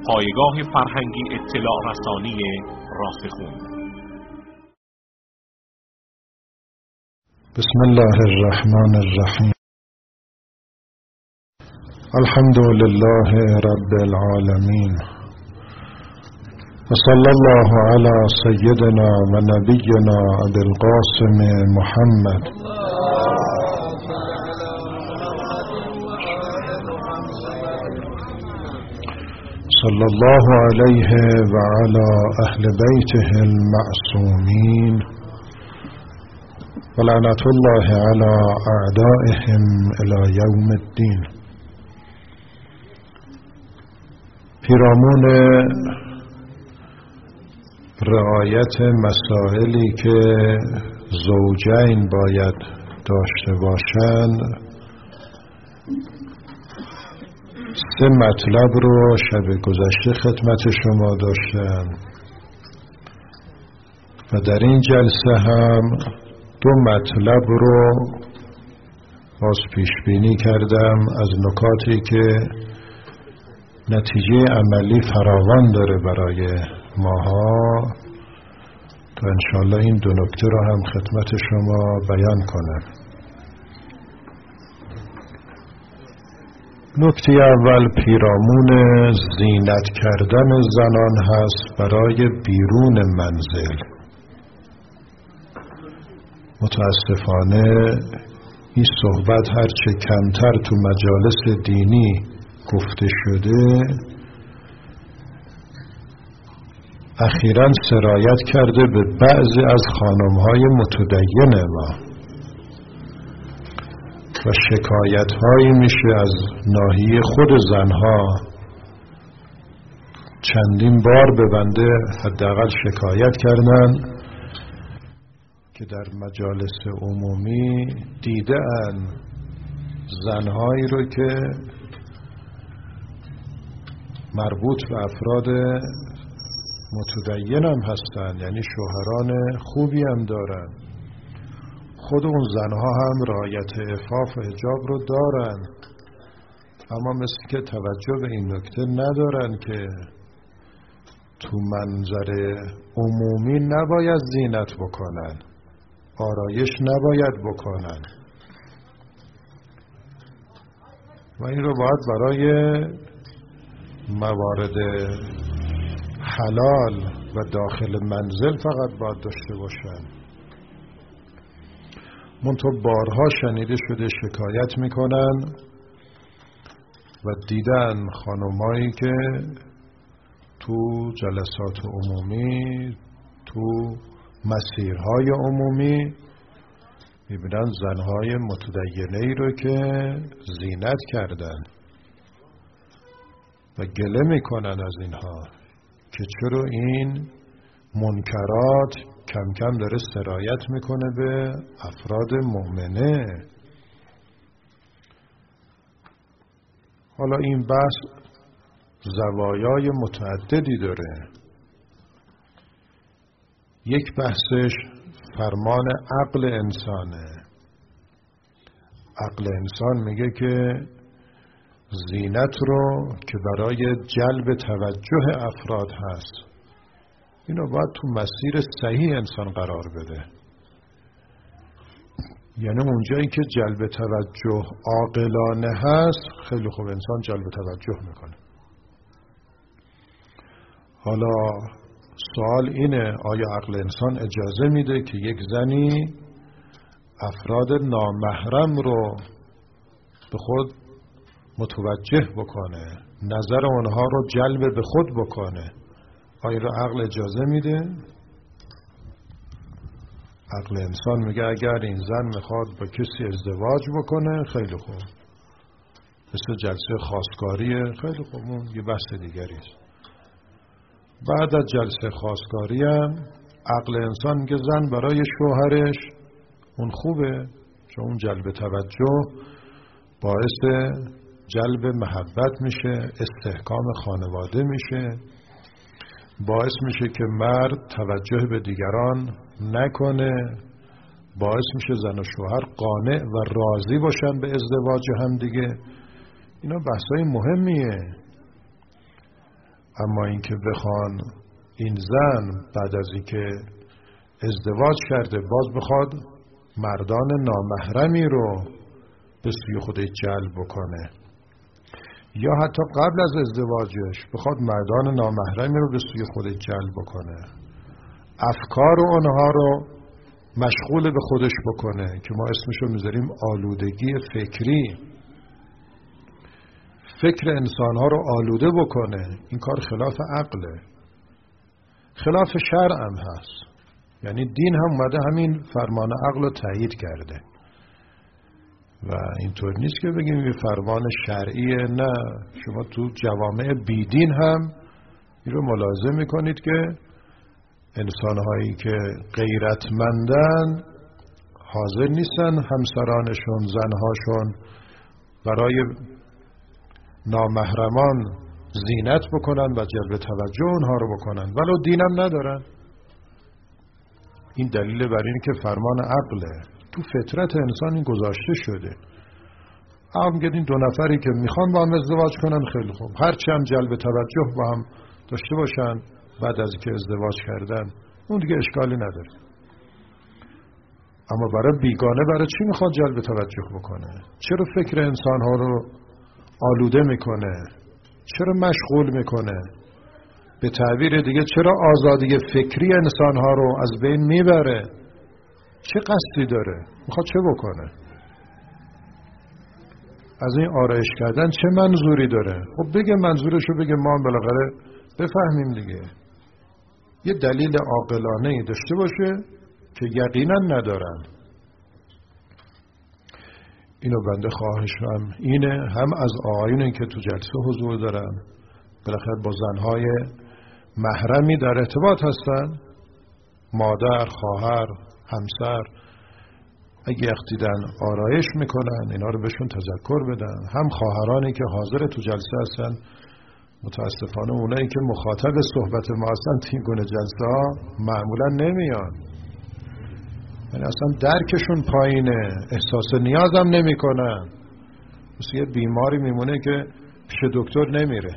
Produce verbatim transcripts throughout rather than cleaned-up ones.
پایگاه فرهنگی اطلاع رسانی راسخون. بسم الله الرحمن الرحیم. الحمد لله رب العالمین و صلی الله علی سیدنا و نبینا ابی القاسم محمد صلی الله علیه و علی اهل بیته المعصومین و لعنت الله علی اعدائهم الی یوم الدین. پیرامون رعایت مسائلی که زوجین باید داشته باشند، سه مطلب رو شب گذشته خدمت شما داشتم و در این جلسه هم دو مطلب رو باز پیش بینی کردم از نکاتی که نتیجه عملی فراوان داره برای ماها، تا انشاءالله این دو نکته رو هم خدمت شما بیان کنم. نکته اول پیرامون زینت کردن زنان هست برای بیرون منزل. متاسفانه این صحبت هرچه کمتر تو مجالس دینی گفته شده، اخیراً سرایت کرده به بعضی از خانم‌های متدین ما و شکایت‌هایی میشه از ناحیه خود زنها. چندین بار به بنده حداقل شکایت کردن که در مجالس عمومی دیدن زنهایی رو که مربوط به افراد متدین هم هستن، یعنی شوهران خوبی هم دارن، خود اون زنها هم رعایت عفاف و حجاب رو دارن، اما مثل که توجه به این نکته ندارن که تو منظر عمومی نباید زینت بکنن، آرایش نباید بکنن و این رو باید برای موارد حلال و داخل منزل فقط باید داشته باشن. منتها بارها شنیده شده شکایت میکنن و دیدن خانمایی که تو جلسات عمومی، تو مسیرهای عمومی میبینن زنهای متدینه‌ای رو که زینت کردن و گله میکنن از اینها که چرا این منکرات کم کم داره سرایت میکنه به افراد مؤمنه. حالا این بحث زوایای متعددی داره. یک بحثش فرمان عقل انسانه. عقل انسان میگه که زینت رو که برای جلب توجه افراد هست، اینو باید تو مسیر صحیح انسان قرار بده. یعنی اونجایی که جلب توجه عاقلانه هست، خیلی خوب انسان جلب توجه میکنه. حالا سوال اینه، آیا عقل انسان اجازه میده که یک زنی افراد نامحرم رو به خود متوجه بکنه، نظر اونها رو جلب به خود بکنه؟ آیا رو عقل اجازه میده؟ عقل انسان میگه اگر این زن میخواد با کسی ازدواج بکنه، خیلی خوب، مثل جلسه خواستگاریه، خیلی خوب، اون یه بحث دیگریست. بعد از جلسه خواستگاری هم عقل انسان میگه زن برای شوهرش اون خوبه، چون اون جلب توجه باعث جلب محبت میشه، استحکام خانواده میشه، باعث میشه که مرد توجه به دیگران نکنه، باعث میشه زن و شوهر قانع و راضی باشن به ازدواج هم دیگه. اینا بحثای مهمیه. اما اینکه بخوان این زن بعد از اینکه ازدواج کرده باز بخواد مردان نامحرمی رو به سوی خودش جلب بکنه، یا حتی قبل از ازدواجش بخواد مردان نامحرمی رو به سوی خودش جلب بکنه، افکار و اونها رو مشغول به خودش بکنه که ما اسمش رو میذاریم آلودگی فکری، فکر انسانها رو آلوده بکنه. این کار خلاف عقله، خلاف شرع هم هست. یعنی دین هم اومده همین فرمان عقل رو تایید کرده و اینطور نیست که بگیم یه فرمان شرعیه. نه، شما تو جوامع بیدین هم این رو ملاحظه میکنید که انسانهایی که غیرتمندن حاضر نیستن همسرانشون، زنهاشون برای نامحرمان زینت بکنن و جلب توجه اونها رو بکنن، ولو دینم ندارن. این دلیل بر اینه که فرمان عقله، تو فطرت انسان این گذاشته شده. هم میگه این دو نفری که میخوان با هم ازدواج کنن خیلی خوب، هرچی هم جلب توجه با هم داشته باشن بعد از که ازدواج کردن اون دیگه اشکالی نداره. اما برای بیگانه برای چی میخواد جلب توجه بکنه؟ چرا فکر انسانها رو آلوده میکنه؟ چرا مشغول میکنه؟ به تعبیر دیگه چرا آزادی فکری انسانها رو از بین میبره؟ چه قصدی داره؟ میخواد چه بکنه؟ از این آرایش کردن چه منظوری داره؟ خب بگه منظورشو بگه، ما هم بالاخره بفهمیم دیگه. یه دلیل عاقلانه‌ای داشته باشه که یقینا ندارن. اینو بنده خواهشم اینه، هم از آقایونی که تو جلسه حضور دارن، بالاخره با زنهای محرمی در ارتباط هستن، مادر، خواهر، همسر، اگه اقتیدن آرایش میکنن اینا رو بهشون تذکر بدن. هم خواهرانی که حاضر تو جلسه هستن، متاسفانه اونایی که مخاطب صحبت ما هستن تین گونه جلسه ها معمولا نمیان، یعنی اصلا درکشون پایینه، احساس نیازم نمی کنن. مثل یه بیماری میمونه که پیش دکتر نمیره،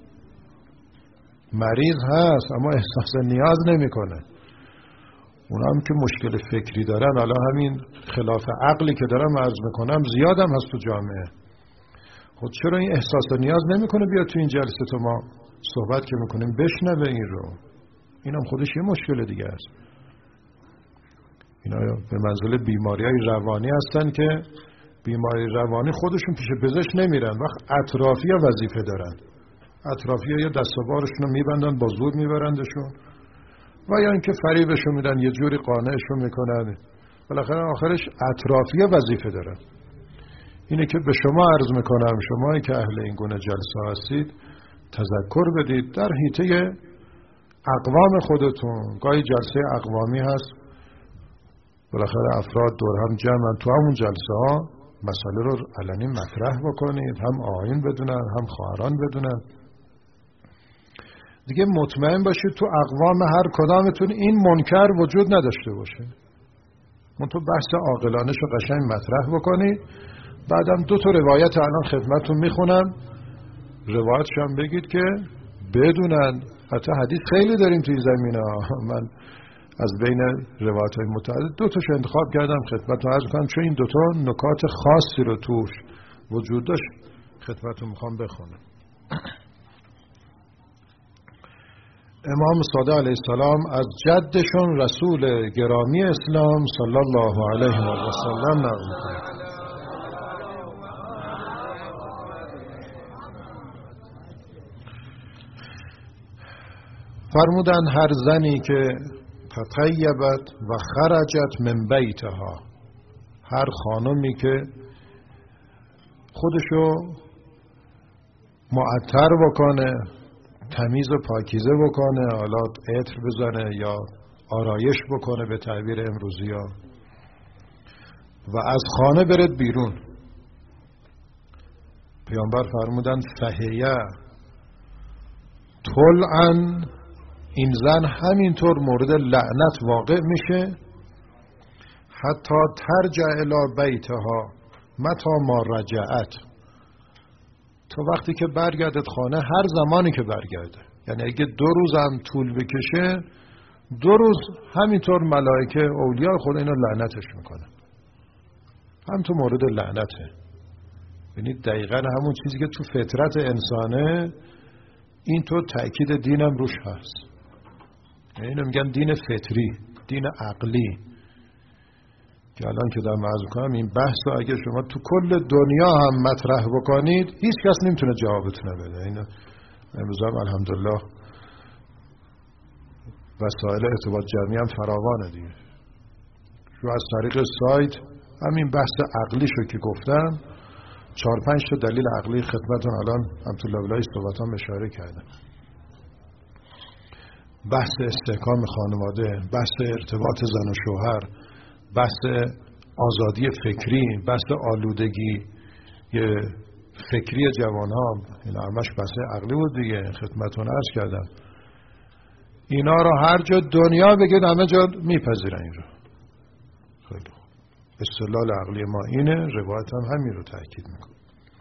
مریض هست اما احساس نیاز نمی کنه. اونا هم که مشکل فکری دارن، حالا همین خلاف عقلی که دارم عرض میکنم زیادم هست تو جامعه. خود چرا این احساس نیاز نمیکنه بیاد تو این جلسه تو ما صحبت که میکنیم بشنوه این رو؟ این هم خودش یه مشکل دیگه است. اینا به منزله بیماری‌های روانی هستن که بیماری روانی خودشون پیش پزشک نمیرن، وقت اطرافی‌ها وظیفه دارن. اطرافی‌ها یا دست و بارشون رو میبندن، با زور میبرندشون، و یا اینکه فریبشون میدن، یه جوری قانعشون میکنن. بالاخره آخرش اطرافی‌ها وظیفه دارن. اینه که به شما عرض میکنم، شمایی که اهل این گونه جلسه هستید تذکر بدید در حیطه اقوام خودتون. گاهی جلسه اقوامی هست، بالاخره افراد دور هم جمعن، تو همون جلسه ها مسئله رو علنی مطرح بکنید، هم آیین بدونن هم خواهران بدونن. دیگه مطمئن باشید تو اقوام هر کدامتون این منکر وجود نداشته باشه. من تو بحث عاقلانش رو قشنگ مطرح بکنید. بعدم دو تا روایت الان خدمتتون میخونم، روایتش هم بگید که بدونن. حتی حدیث خیلی داریم توی زمینه ها، من از بین روایت های متعدد دو تاش انتخاب کردم خدمتتون عرض کنم، چون این دو تا نکات خاصی رو توش وجود داشت خدمتتون میخوام بخونم. امام صادق علیه السلام از جدشون رسول گرامی اسلام صلی الله علیه و سلم نقل می‌کنند. فرمودن هر زنی که تطیبت و خرجت من بیتها، هر خانمی که خودشو معطر بکنه، تمیز و پاکیزه بکنه، حالا عطر بزنه یا آرایش بکنه به تعبیر امروزی ها، و از خانه برد بیرون. پیامبر فرمودن فهیه طلعا، این زن همینطور مورد لعنت واقع میشه، حتی ترجع الی بیتها متی ما رجعت، تا وقتی که برگردد خانه، هر زمانی که برگرده. یعنی اگه دو روز هم طول بکشه، دو روز همینطور ملائکه اولیاء خدا اینا لعنتش میکنه. هم تو مورد لعنته. یعنی دقیقا همون چیزی که تو فطرت انسانه، این تو تأکید دینم روش هست. یعنی اینو میگن دین فطری، دین عقلی، که الان که دارم عرض میکنم این بحث رو اگه شما تو کل دنیا هم مطرح بکنید، هیچ کس نمیتونه جوابتونه بده. اینو امروز هم الحمدلله وسایل ارتباط جمعی هم فراوانه دیگه. شو از طریق سایت همین بحث عقلیشو که گفتم، چهار پنج تا دلیل عقلی خدمتون الان هم تو لولای صحبتام اشاره کردم. بحث استحکام خانواده، بحث ارتباط زن و شوهر، بحث آزادی فکری، بحث آلودگی فکری جوان ها، این همش بحث عقلی بود دیگه. خدمتون عرض کردم اینا رو هر جا دنیا بگید همه جا میپذیرن این رو. خیلی خوب، استدلال عقلی ما اینه، روایت هم همین رو تأکید میکنه.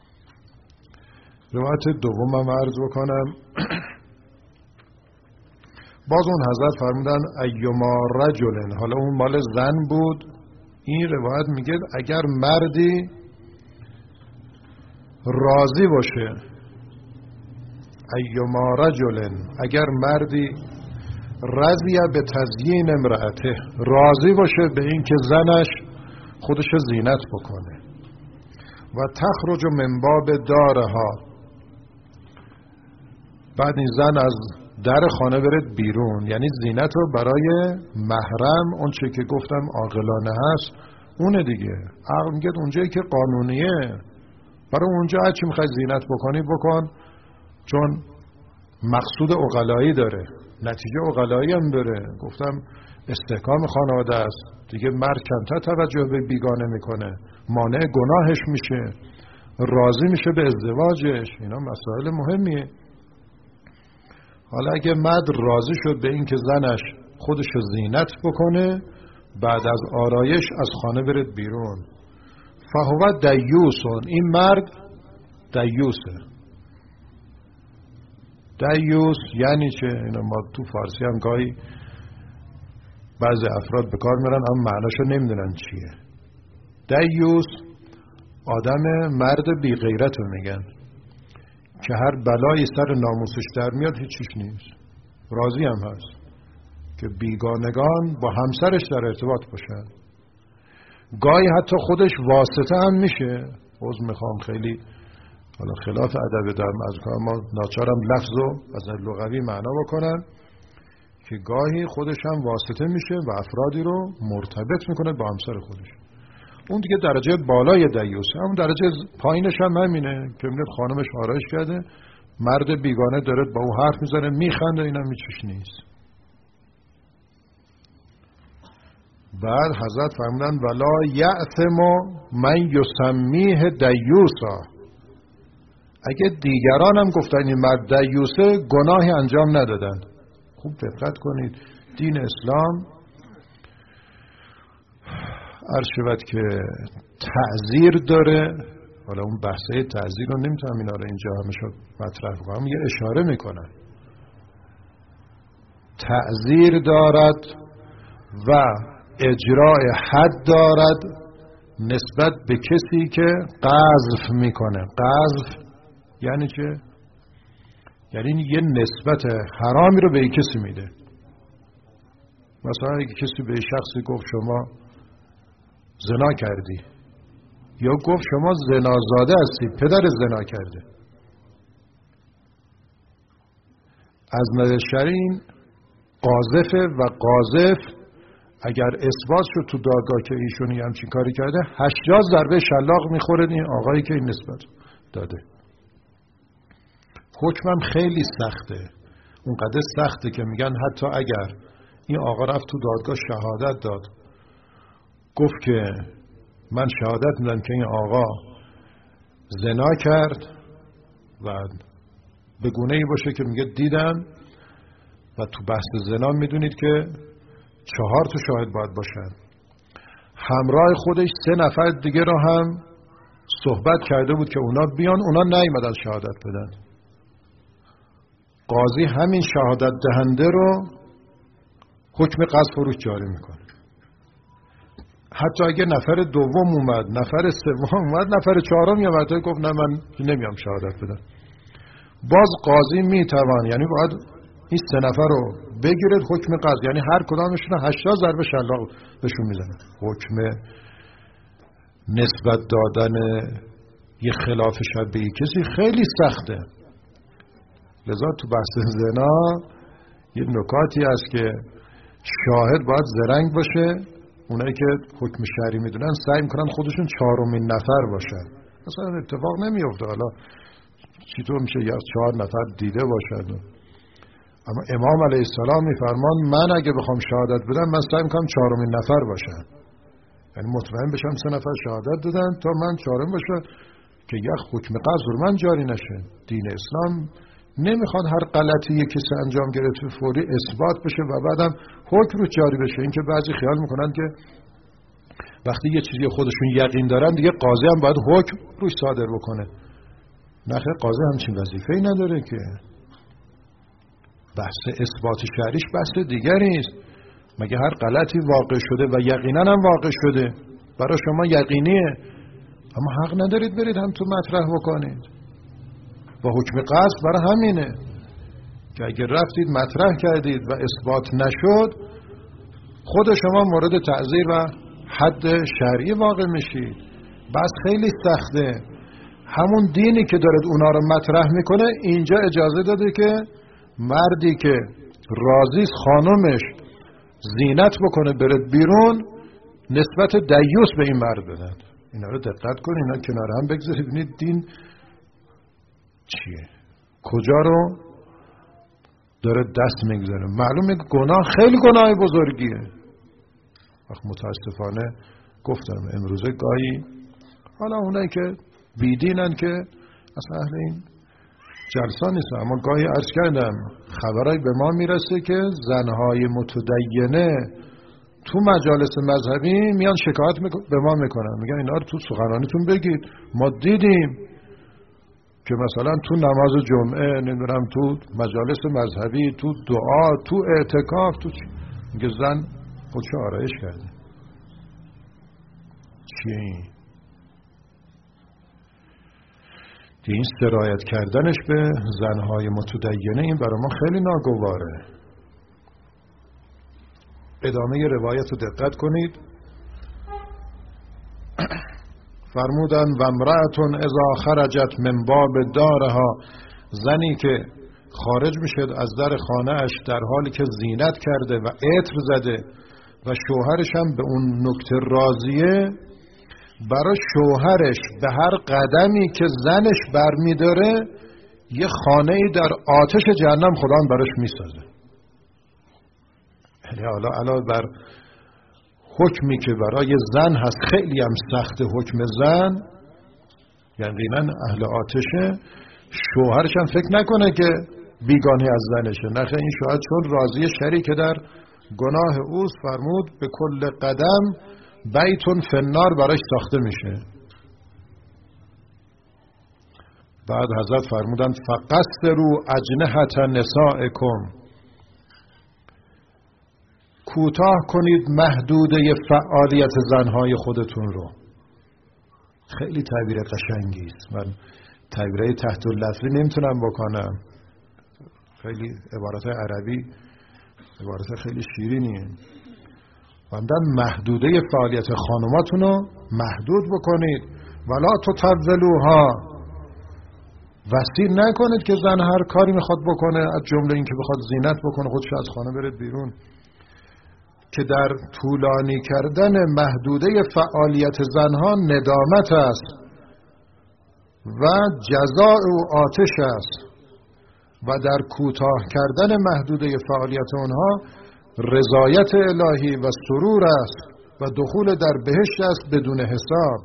روایت دوم هم عرض بکنم. باز اون حضرت فرمودن ایما رجلن، حالا اون مال زن بود. این روایت میگه اگر مردی راضی باشه، ایما رجلن، اگر مردی رضی به تزیین امرأته، راضی باشه به این که زنش خودش زینت بکنه، و تخرج من باب دارها، بعد این زن از در خانه برد بیرون، یعنی زینت رو برای محرم، اون چه که گفتم عاقلانه هست اونه دیگه. عقل میگه اونجایی که قانونیه، برای اونجا هر چی میخوای زینت بکنی بکن، چون مقصود عقلایی داره، نتیجه عقلایی هم داره. گفتم استحکام خانواده است دیگه. مرد کمتر توجه به بیگانه میکنه، مانع گناهش میشه، راضی میشه به ازدواجش. اینا مسائل مهمیه. حالا اگه مرد راضی شد به این که زنش خودش زینت بکنه، بعد از آرایش از خانه برد بیرون، فهو دیوسون، این مرد دیوسه. دیوس یعنی چه؟ اینا ما تو فارسی هم گاهی بعضی افراد به کار میرن اما معناشو نمیدونن چیه. دیوس آدم مرد بی غیرت رو میگن که هر بلایی سر ناموسش در میاد هیچیش نیست، راضی هم هست که بیگانگان با همسرش در ارتباط باشن. گاهی حتی خودش واسطه هم میشه. عذر میخوام خیلی حالا خلاف ادب دارم از کار، ما ناچارم لفظو از لغوی معنا بکنم که گاهی خودش هم واسطه میشه و افرادی رو مرتبط میکنه با همسر خودش. اون دیگه درجه بالای دیوسه. اون درجه پایینش هم همینه که میگه خانمش آرایش کرده، مرد بیگانه داره با اون حرف میزنه میخنده، اینم هیچیش نیست. بعد حضرت فرمودن ولا یأثم من یسمیه دیوسا، اگه دیگران هم گفتن این مرد دیوسه گناهی انجام ندادن. خوب دقت کنید، دین اسلام عرض شود که تعزیر داره. حالا اون بحثه تعزیر رو نمیتونم اینا رو اینجا همیشه مطرح کنم، یه اشاره میکنم. تعزیر دارد و اجرای حد دارد نسبت به کسی که قذف میکنه. قذف یعنی چه؟ یعنی یه نسبت حرامی رو به یک کسی میده. مثلا اگه کسی به شخصی گفت شما زنا کردی، یا گفت شما زنازاده هستی، پدر زنا کرده، از نظر شرعی قاذفه و قاذف اگر اثبات شد تو دادگاه که ایشون همچین کاری کرده، هشتاد ضربه شلاق میخوره این آقایی که این نسبت داده. حکمم خیلی سخته، اونقدر سخته که میگن حتی اگر این آقا رفت تو دادگاه شهادت داد، گفت که من شهادت میدم که این آقا زنا کرد و به گونه‌ای باشه که میگه دیدم، و تو بحث زنا میدونید که چهار تا شاهد باید باشن، همراه خودش سه نفر دیگه را هم صحبت کرده بود که اونا بیان، اونا نیومدن شهادت بدن. قاضی همین شهادت دهنده رو حکم قذف روش جاری میکنه. حتی اگه نفر دوم اومد، نفر سوم اومد، نفر چهارم یا وقتی گفت نه من نمیام شهادت بدم، باز قاضی میتوان، یعنی باید این سه نفر رو بگیرد حکم قذف، یعنی هر کدامشون هشتاد ضربه شلاق بهشون میزنه. حکم نسبت دادن یه خلاف شبیه کسی خیلی سخته. لذا تو بحث زنا یه نکاتی هست که شاهد باید زرنگ باشه. اونایی که حکم شرعی میدونن سعی میکنن خودشون چهارمین نفر باشن. مثلا اتفاق نمیفته، حالا چطور میشه یا چهار نفر دیده باشن. اما امام علیه السلام میفرمان من اگه بخوام شهادت بدم من سعی میکنم چهارمین نفر باشم، یعنی مطمئن بشم سه نفر شهادت دادن تا من چهارم باشم که یک حکم قذف رو من جاری نشه. دین اسلام نمیخواد هر غلطی یک کسی انجام گرفته فوری اثبات بشه و بعدم حکم رو جاری بشه. اینکه بعضی خیال میکنن که وقتی یه چیزی خودشون یقین دارن دیگه قاضی هم باید حکم روش صادر بکنه. نخیر، قاضی همچین وظیفه‌ای نداره که. بحث اثبات شرعیش بحث دیگری است. مگه هر غلطی واقع شده و یقینا هم واقع شده برای شما یقینیه، اما حق ندارید برید هم تو مطرح بکنید. و حکم قذف برای همینه که اگر رفتید مطرح کردید و اثبات نشد خود شما مورد تعزیر و حد شرعی واقع میشید. بس خیلی سخته. همون دینی که دارد اونا رو مطرح میکنه اینجا اجازه داده که مردی که راضی خانمش زینت بکنه برد بیرون نسبت دیوس به این مرد بدن. اینا رو دقت کن، اینا کنار هم بگذارید ببینید دین چیه، کجا رو داره دست میگذاره. معلومه که گناه خیلی گناه بزرگیه. وقت متاسفانه گفتم امروزه گاهی حالا اونایی که بیدینن که اصلا اهل این جلسا نیستن، اما گاهی عرض کردم خبرای به ما میرسه که زنهای متدینه تو مجالس مذهبی میان شکایت به ما میکنن، میگن اینا رو تو سخنرانیتون بگید، ما دیدیم که مثلا تو نماز جمعه نمیدونم تو مجالس مذهبی تو دعا تو اعتکاف تو چی؟ میگه زن خودشو آرایش کرده. چیه این؟ این سرایت کردنش به زنهای متدینه این برای ما خیلی ناگواره. ادامه روایت رو دقت کنید. فرمودن و امرأتون اذا خرجت من باب دارها، زنی که خارج میشه از در خانه اش در حالی که زینت کرده و عطر زده و شوهرش هم به اون نکته راضیه، برای شوهرش به هر قدمی که زنش برمیداره یه خانه‌ای در آتش جهنم خدا هم براش میسازه. یعنی حالا علاوه بر حکمی که برای زن هست خیلی هم سخت حکم زن، یقینا اهل آتشه، شوهرش هم فکر نکنه که بیگانه از زنشه. نخه این شوهر چون راضی شریک در گناه اوست فرمود به کل قدم بیتون فنار براش ساخته میشه. بعد حضرت فرمودن فقصروا اجنحة نسائکم، کوتاه کنید محدوده فعالیت زنهای خودتون رو. خیلی تعبیر قشنگی است. من تعبیرهای تحت اللفظی نمیتونم بکنم، خیلی عبارت عربی عبارت خیلی شیرینیه. وندن محدوده فعالیت خانماتون رو محدود بکنید. ولا تطولوها، وسیع نکنید که زن هر کاری میخواد بکنه، از جمله این که بخواد زینت بکنه خودش از خانه برد بیرون، که در طولانی کردن محدوده فعالیت زنها ندامت است و جزاء او آتش است و در کوتاه کردن محدوده فعالیت اونها رضایت الهی و سرور است و دخول در بهشت است بدون حساب.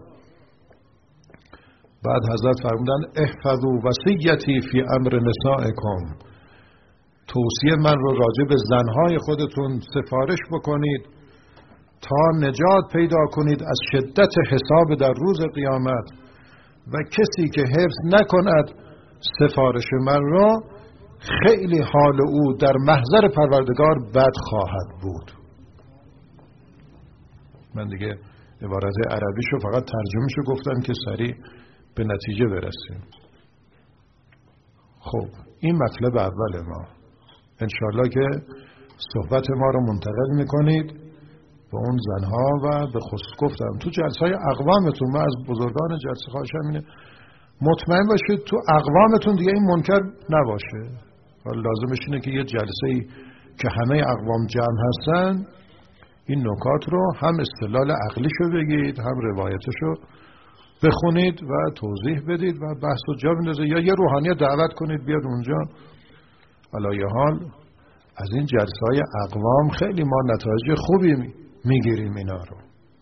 بعد حضرت فرمودن احفظوا وصیتی فی امر نسائکم، توصیه من رو راجع به زنهای خودتون سفارش بکنید تا نجات پیدا کنید از شدت حساب در روز قیامت، و کسی که حفظ نکند سفارش من رو خیلی حال او در محضر پروردگار بد خواهد بود. من دیگه عبارت عربیشو فقط ترجمهشو گفتم که سریع به نتیجه برسیم. خب این مطلب اول ما. انشالله که صحبت ما رو منتقل میکنید به اون زنها و به خصوص گفتم تو جلسه های اقوامتون، من از بزرگان جلسه خواهشم اینه مطمئن باشید تو اقوامتون دیگه این منکر نباشه. لازمش اینه که یه جلسه ای که همه اقوام جمع هستن این نکات رو هم استدلال عقلیشو بگید هم روایتشو بخونید و توضیح بدید و بحث و جا بندازید یا یه روحانی دعوت کنید بیاد اونجا. علایه حال از این جلسه های اقوام خیلی ما نتایج خوبی میگیریم اینا رو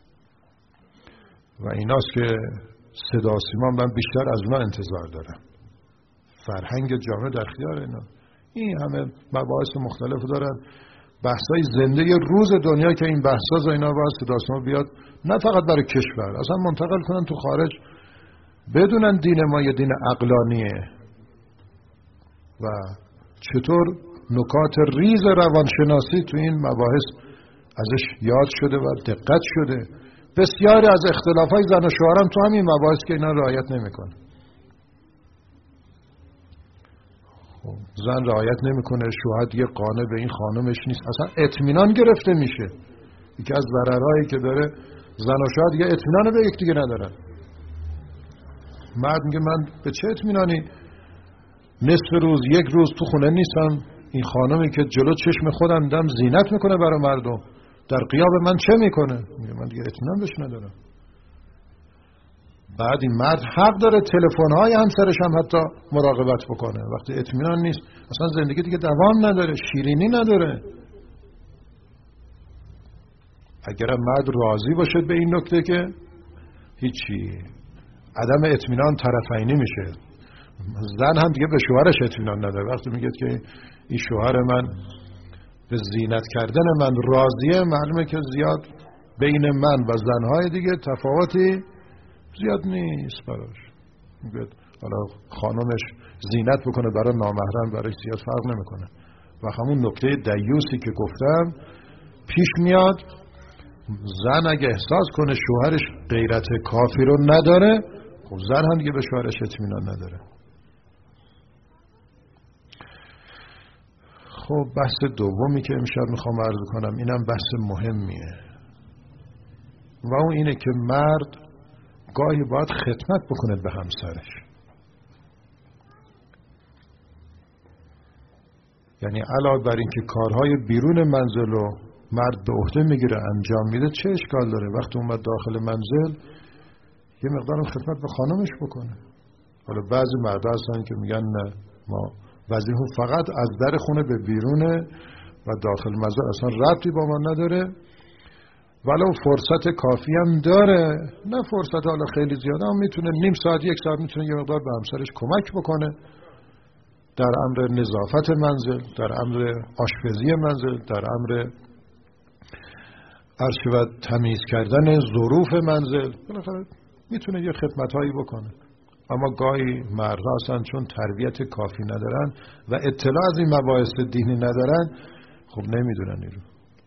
و ایناست که صدا و سیما من بیشتر از اونا انتظار دارم. فرهنگ جامعه در اختیار اینا. این همه مباحث مختلف دارن، بحثای زنده روز دنیا که این بحثا اینا باید صدا و سیما بیاد نه فقط برای کشور، اصلا منتقل کنن تو خارج بدونن دین ما یه دین عقلانیه و چطور نکات ریز روانشناسی تو این مباحث ازش یاد شده و دقت شده. بسیاری از اختلافای زن و شوهرم تو همین مباحث که اینا رعایت نمیکنه. خب زن رعایت نمیکنه، شوهر دیگه قانع به این خانمش نیست، اصلا اطمینان گرفته میشه. یکی از ضررهایی که داره زن و شوهر دیگه اطمینان به یکدیگه ندارن. مرد میگه من به چه اطمینانی نصف روز یک روز تو خونه نیستم، این خانمی که جلو چشم خودم دم زینت میکنه برای مردم در غیاب من چه میکنه؟ میگه من دیگه اطمینان بهش ندارم. بعد این مرد حق داره تلفن‌های همسرش هم حتی مراقبت بکنه وقتی اطمینان نیست. اصلا زندگی دیگه دوام نداره، شیرینی نداره. اگر مرد راضی باشه به این نکته که هیچی، عدم اطمینان طرفینی میشه. زن هم دیگه به شوهرش اطمینان نداره. وقتی میگه که این شوهر من به زینت کردن من راضیه، معلومه که زیاد بین من و زنهای دیگه تفاوتی زیاد نیست براش. میگه حالا خانمش زینت بکنه برای نامحرم براش زیاد فرق نمیکنه. و همون نکته دیوسی که گفتم پیش میاد. زن اگه احساس کنه شوهرش غیرت کافی رو نداره، خب زن هم دیگه به شوهرش اطمینان نداره. خب بحث دومی که امشب میخوام عرض کنم اینم بحث مهمیه و اون اینه که مرد گاهی باید خدمت بکنه به همسرش. یعنی علاوه بر این که کارهای بیرون منزل رو مرد به عهده میگیره انجام میده، چه اشکال داره وقتی اومد داخل منزل یه مقدار خدمت به خانمش بکنه. حالا بعضی مردا هستن که میگن نه، ما وظیفه فقط از در خونه به بیرونه و داخل منزل اصلا ربطی با ما نداره، ولو فرصت کافی هم داره، نه فرصت حالا خیلی زیاده، هم میتونه نیم ساعت یک ساعت میتونه یه مقدار به همسرش کمک بکنه در امر نظافت منزل، در امر آشپزی منزل، در امر عرض تمیز کردن ظروف منزل، بالاخره میتونه یه خدمتایی بکنه. اما گاهی مردها هستن چون تربیت کافی ندارن و اطلاع از این مباحث دینی ندارن، خب نمیدونن این رو.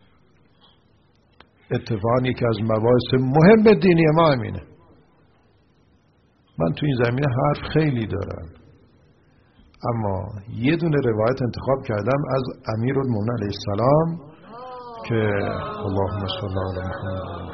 اتفاقاً یکی از مباحث مهم دینی ما همینه. من تو این زمینه حرف خیلی دارم، اما یه دونه روایت انتخاب کردم از امیرالمومنین علیه السلام که اللهم صل علی محمد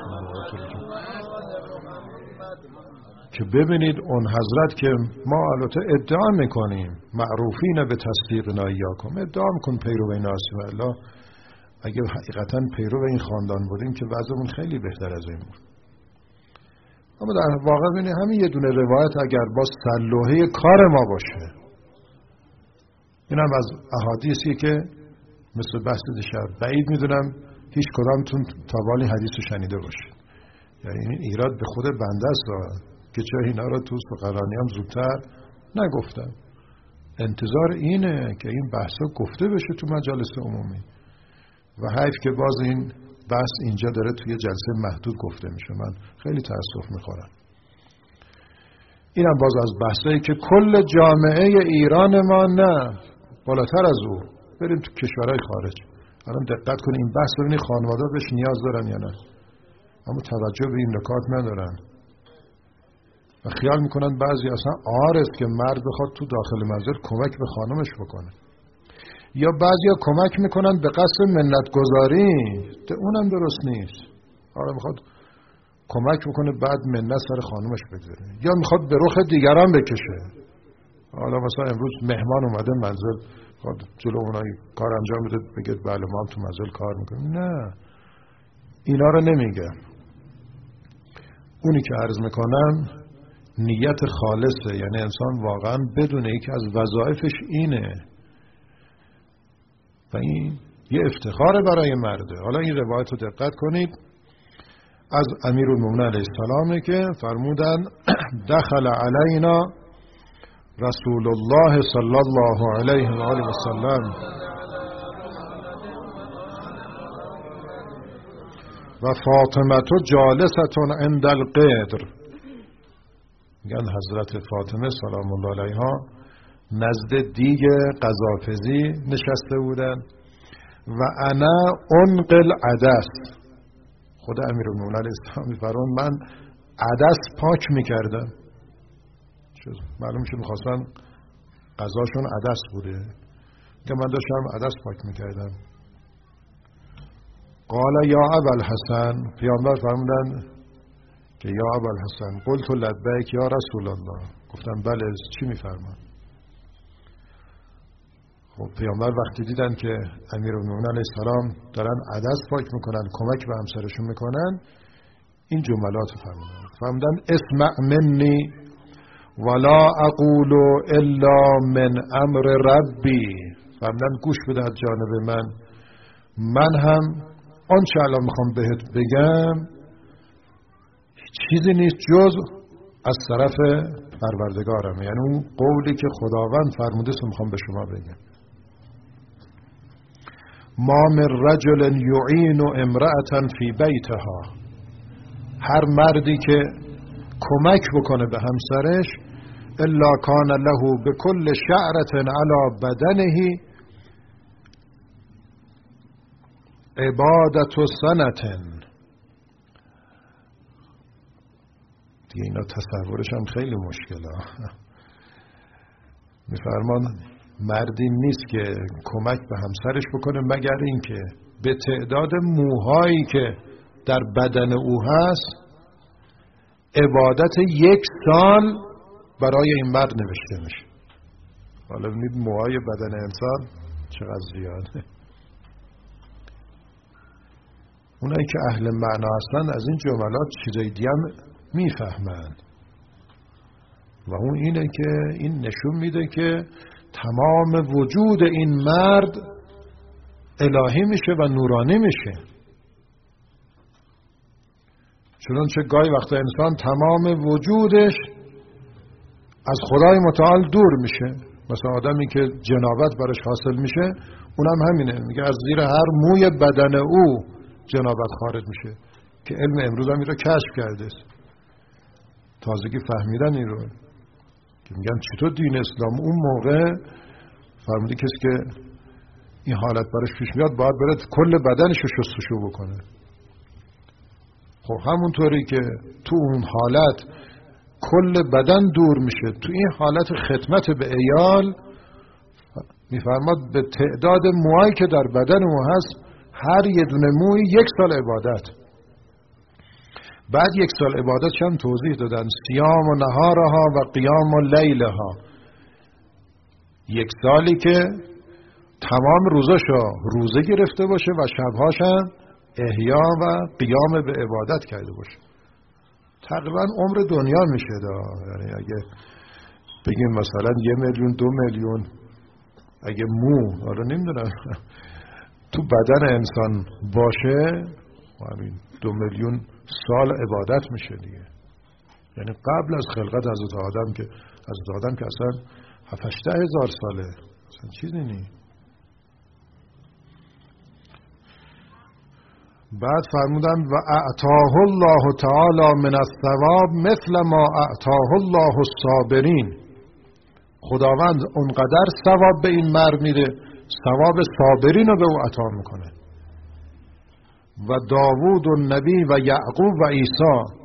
که ببینید اون حضرت که ما البته ادعا میکنیم معروفین به تصدیق نایاکم، ادعا میکن پیرو ناسی و الله، اگه حقیقتا پیرو این خاندان بودیم که وضعمون خیلی بهتر از این بود. اما در واقع ببینید همین یه دونه روایت اگر با سلوحه کار ما باشه، اینم از احادیثی که مثل بحث دیشب بعید میدونم هیچ کدامتون تابالی حدیث رو شنیده باشه. یعنی این ایراد به خود بنده است که چرا اینا رو تو سخنرانی هم زودتر نگفتم. انتظار اینه که این بحثا گفته بشه تو مجالس عمومی و حیف که باز این بحث اینجا داره توی جلسه محدود گفته میشه. من خیلی تأسف میخورم. اینم باز از بحثایی که کل جامعه ایران ما، نه بالاتر از او بریم تو کشورهای خارج. الان دقت کنید این بحث ببینید خانواده بهش نیاز دارن یا نه، اما توجه به این نکات ندارن و خیال میکنن بعضی اصلا عار است که مرد بخواد تو داخل منزل کمک به خانمش بکنه، یا بعضیا کمک میکنن به قصد منت گذاری، اونم درست نیست. آره میخواد کمک بکنه بعد منت سر خانمش بگذاره، یا میخواد به رخ دیگران بکشه. حالا مثلا امروز مهمان اومده منزل، خود جلو اونایی کار انجام بده بگید بله ما هم تو منزل کار میکنیم. نه، اینا رو نمیگه. اونی که عرض میکنم نیت خالصه، یعنی انسان واقعا بدونه یکی از وظایفش اینه و این یه افتخار برای مرده. حالا این روایت رو دقت کنید از امیرالمومنین علیه السلام که فرمودن دخل علینا رسول الله صلی الله علیه و آله و سلم و فاطمه جالسه عند القدر. میگن حضرت فاطمه سلام الله علیها نزد دیگ قزاقزی نشسته بودن و انا انقل عدس. خود امیرالمومنین علیه السلام میفرمون من عدس پاک میکردم. معلوم میشه میخواستن غذاشون عدس بوده که من داشتم عدس پاک میکردم. قال یا ابوالحسن، پیامبر فرمودن که یا ابوالحسن قلت لبیک یا رسول الله، گفتم بله چی میفرمان؟ خب پیامبر وقتی دیدن که امیرالمومنین علیه السلام دارن عدس پاک میکنن کمک به همسرشون میکنن این جملات فرمودن فرمودن اسمع منی ولا اقول الا من امر ربی. فرمودن گوش بده از جانب من، من هم آنچه الان میخوام بهت بگم چیزی نیست جز از طرف پروردگارم، یعنی اون قولی که خداوند فرموده است میخوام به شما بگم. ما من رجل یعین امرأة فی بیتها، هر مردی که کمک بکنه به همسرش الا کان له بكل شعرة علی بدنه عبادت سنة. دیگه اینا تصورش هم خیلی مشکله. میفرمان مردی نیست که کمک به همسرش بکنه مگر اینکه به تعداد موهایی که در بدن او هست عبادت یک سال برای این مرد نوشته میشه. حالا ببینید موهای بدن انسان چقدر زیاده. اونایی که اهل معنا هستن از این جملات چیزای دیگه هم میفهمند و اون اینه که این نشون میده که تمام وجود این مرد الهی میشه و نورانی میشه. چنانچه گاهی وقتا انسان تمام وجودش از خدای متعال دور میشه، مثلا آدمی که جنابت براش حاصل میشه اونم همینه، میگه از زیر هر موی بدن او جنابت خارج میشه که علم امروز هم این رو کشف کرده، تازگی فهمیدن این رو که میگن چطور دین اسلام اون موقع فرمودی کسی که این حالت براش پیش میاد باید بره کل بدنش رو شستشو بکنه. خب همونطوری که تو اون حالت کل بدن دور میشه، تو این حالت خدمت به عیال میفرماد به تعداد موهایی که در بدن او هست هر یه دونه موی یک سال عبادت. بعد یک سال عبادت هم توضیح دادن صیام و نهارها و قیام و لیلها، یک سالی که تمام روزاشو روزه گرفته باشه و شبهاش هم احیا و قیام به عبادت کرده باشه. تقریبا عمر دنیا میشه دا. یعنی اگه بگیم مثلا یه میلیون دو میلیون اگه مو حالا نمیدونم تو بدن انسان باشه همین دو میلیون سال عبادت میشه دیگه. یعنی قبل از خلقت حضرت آدم که حضرت آدم که اصلا هفت هشت هزار ساله اصلا چیزی نی. بعد فرمودن و اعطاه الله تعالی من الثواب مثل ما اعطاه الله الصابرین. خداوند اونقدر ثواب به این مرد میده، ثواب صابرین رو به او عطا میکنه. و داوود و نبی و یعقوب و عیسی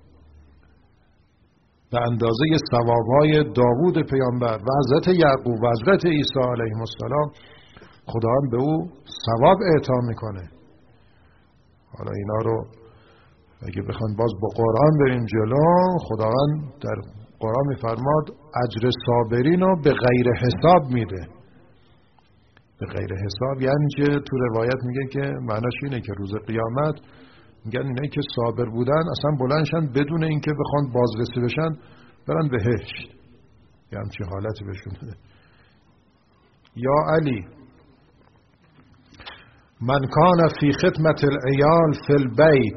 به اندازه ثوابهای داوود پیامبر و حضرت یعقوب و حضرت عیسی علیهم السلام خداوند به او ثواب اعطا میکنه. حالا اینا رو اگه بخوان باز با قرآن بریم جلو، خداوند در قرآن میفرماد اجر صابرین رو به غیر حساب میده. به غیر حساب یعنی که تو روایت میگه که معناش اینه که روز قیامت میگن اینایی که صابر بودن اصلا بلندشن بدون اینکه بخوان بازرسی بشن برن بهشت، یه همچین حالتی بهشون بده. یا علی من کان فی خدمت العیال فی البیت،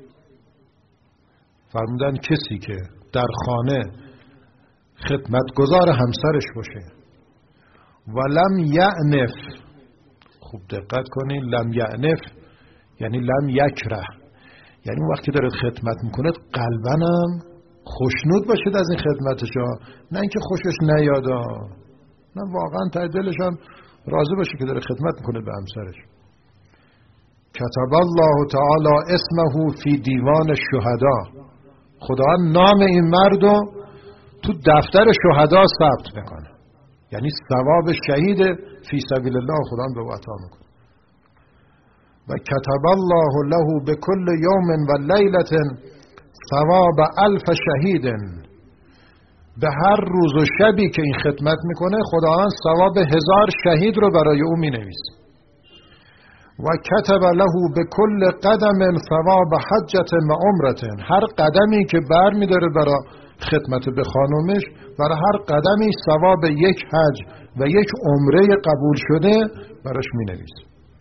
فرمودن کسی که در خانه خدمتگزار همسرش باشه و لم یعنف، خوب دقت کنین، لم یعنف یعنی لم یکره، یعنی اون وقتی داره خدمت میکنه قلبنم خوشنود باشید از این خدمتشا، نه اینکه خوشش نیادا، نه واقعا ته دلش هم راضی باشه که داره خدمت میکنه به همسرش. کتب الله تعالی اسمه فی دیوان الشهدا، خدا نام این مردو تو دفتر شهدا ثبت میکنه، یعنی ثواب شهید فی سبیل الله خدا به او عطا میکنه. و کتب الله له بكل یوم و لیلة ثواب الف شهید، به هر روز و شبی که این خدمت میکنه خداوند ثواب هزار شهید رو برای او مینویسه. و کتب له بكل قدم ثواب حجة و عمرة، هر قدمی که بر میداره برای خدمت به خانومش، برای هر قدمی ثواب یک حج و یک عمره قبول شده براش مینویسه.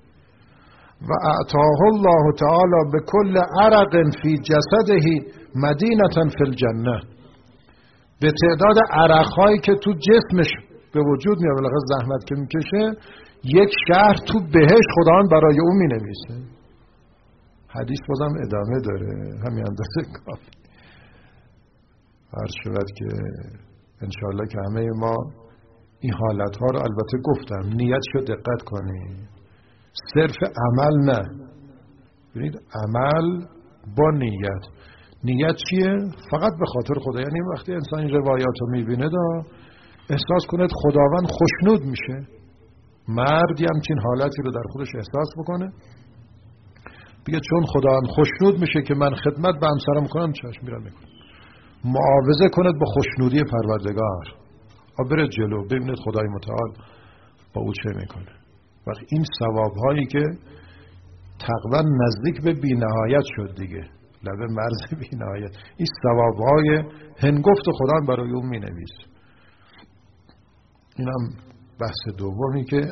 و اعطاه الله تعالی بكل عرق فی جسده مدینة فی الجنه، به تعداد عرقهایی که تو جسمش به وجود میاد، بالاخره زحمت که میکشه، یک شهر تو بهشت خداوند برای اون مینویسه. حدیث بازم ادامه داره، همین اندازه کافی. عرض شود که انشاءالله که همه ما این حالتها رو البته گفتم نیتشو دقت کنید، صرف عمل نه، ببینید عمل با نیت. نیت چیه؟ فقط به خاطر خدا، یعنی وقتی انسان این روایات رو میبینه دا احساس کنه خداوند خوشنود میشه، مردی همچین حالتی رو در خودش احساس بکنه، بگه چون خداوند خوشنود میشه که من خدمت به همسرم کنم، چشم میرم میکنم. معاوضه کند با خوشنودی پروردگار و بره جلو، ببینید خدای متعال با او چه میکنه. وقت این ثواب هایی که تقریبا نزدیک به بی نهایت شد دیگه، لبه مرز بی نهایت، این ثواب های هنگفت خدا برای اون می نویس. این هم بحث دومی که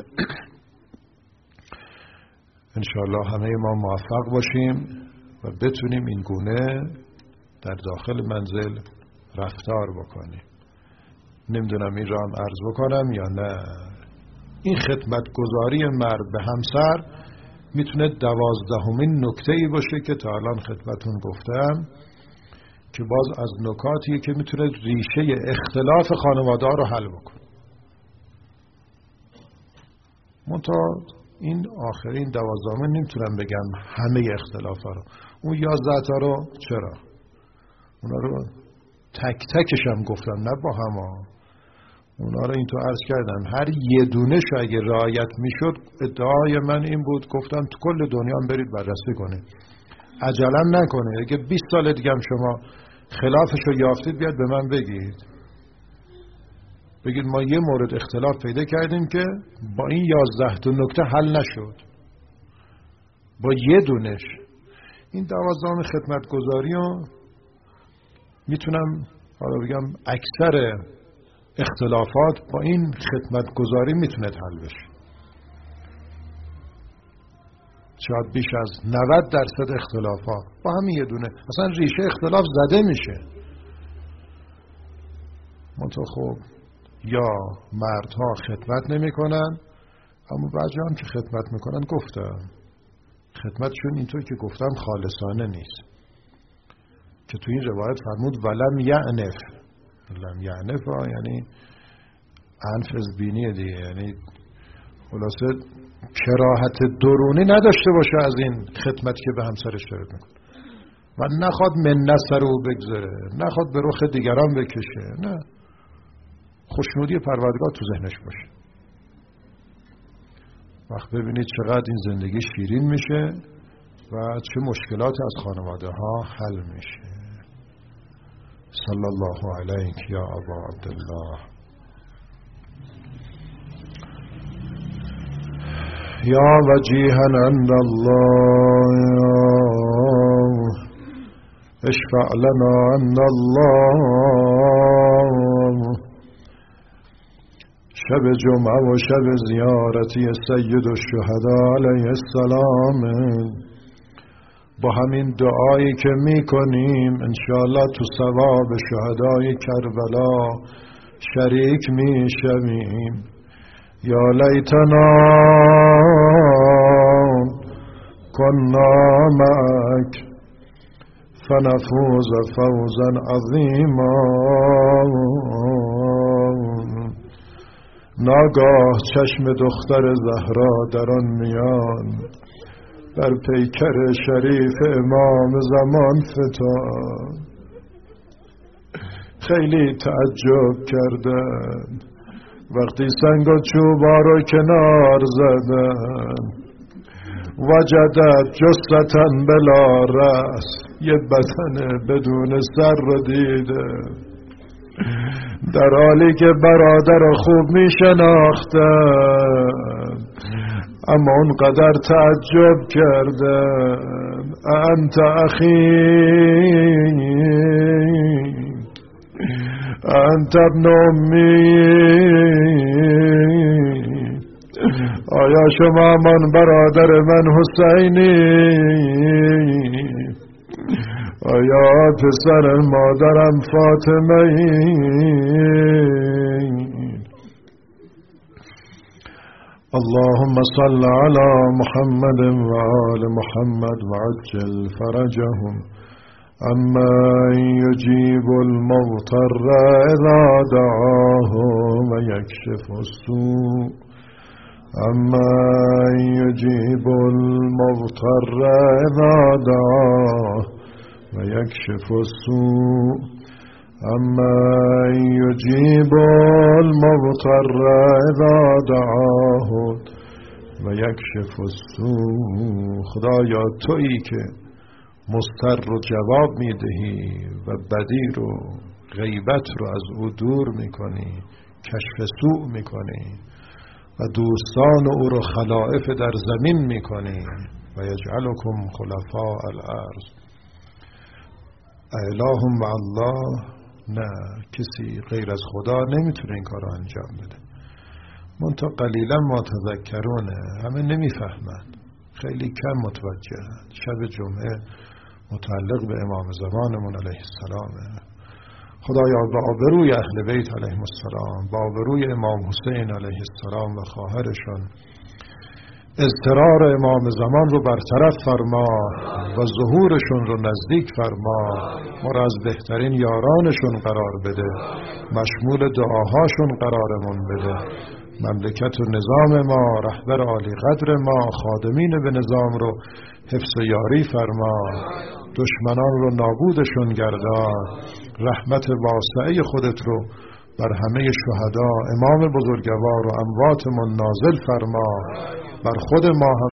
انشاءالله همه ما موفق باشیم و بتونیم این گونه در داخل منزل رفتار بکنیم. نمیدونم این را هم عرض بکنم یا نه. این خدمتگزاری مرد به همسر میتونه دوازدهمین نکته‌ای باشه که تا الان خدمتون گفتم، که باز از نکاتیه که میتونه ریشه اختلاف خانواده رو حل بکنه. منتها این آخرین دوازدهمین نمیتونم بگم همه اختلافا رو، اون یازده تا رو چرا؟ اونا رو تک تکش هم گفتم، نه با هم. اونا رو این تو عرض کردم، هر یه دونه شو اگه رعایت میشد، ادعای من این بود، گفتم تو کل دنیا هم برید بررسی کنید، عجلم نکنه، اگه بیست سال دیگه هم شما خلافش رو یافتید بیاد به من بگید، بگید ما یه مورد اختلاف پیدا کردیم که با این یازده تا نکته حل نشد، با یه دونش. این دوازدهم خدمتگزاری رو میتونم حالا بگم اکثر اختلافات با این خدمتگزاری میتونه حل بشه. شاید بیش از نود درصد اختلافات با همین یه دونه اصلا ریشه اختلاف زده میشه. منطقه خب یا مردها خدمت نمی کنن، اما بعضی هم که خدمت میکنن گفتم خدمتشون اینطور که گفتم خالصانه نیست، که تو این روایت فرمود ولم یعنف. لم یعنف یعنی انفذ بینی دیگه، یعنی خلاصه کراهت درونی نداشته باشه از این خدمت که به همسرش داره میکنه و نخواد منت سر او بگذاره، نخواد به رخ دیگران بکشه، نه، خوشنودی پروردگار تو ذهنش باشه. وقت ببینید چقدر این زندگی شیرین میشه و چه مشکلات از خانواده ها حل میشه. صلی الله علیک یا ابا عبدالله. یا وجیها عند الله اشفع لنا عند الله. شب جمعه و شب زیارتی سید الشهدا علیه السلام با همین دعایی که میکنیم انشاءالله تو ثواب شهدای کربلا شریک میشویم. یا لیتنا کنا معک فنفوز فوزا عظیما. ناگاه چشم دختر زهرا در آن میان بر پیکر شریف امام زمان فتاد. خیلی تعجب کردن وقتی سنگ و چوبا رو کنار زدن. وجدت جثتا بلا رأس، یه بدن بدون سر رو دیده، در حالی که برادر خوب می شناختن اما اونقدر تعجب کردن. انت اخی انت ابن امی، آیا شما من برادر من حسینی؟ آیا پسر مادرم فاطمه ای؟ اللهم صل على محمد و آل محمد و عجل فرجهم. اما یجیب المضطر اذا دعاه و یکشف السوء. اما یجیب المضطر اذا دعاه و یکشف السوء. اما یجیب المضطر اذا دعاه و یکشف السوء. خدایا تویی که مضطر رو جواب میدهی و بدی رو، غیبت رو از او دور میکنی، کشف سوء میکنی و دوستان او رو خلائف در زمین میکنی. و یجعلکم خلفاء الارض. اله مع الله، نه، کسی غیر از خدا نمیتونه این کار رو انجام بده. منتها قلیلا ما تذکرونه، همه نمیفهمند، خیلی کم متوجهند. شب جمعه متعلق به امام زمانمون علیه السلامه. خدایا با آبروی اهل بیت علیهم السلام، با آبروی امام حسین علیه السلام و خواهرشان، اضطرار امام زمان رو برطرف فرما و ظهورشون رو نزدیک فرما. ما را از بهترین یارانشون قرار بده، مشمول دعاهاشون قرارمون بده. مملکت و نظام ما، رهبر عالی قدر ما، خادمین به نظام رو حفظ و یاری فرما. دشمنان رو نابودشون گردان. رحمت واسعه خودت رو بر همه شهدا، امام بزرگوار و امواتمون نازل فرما. بر خود ما هم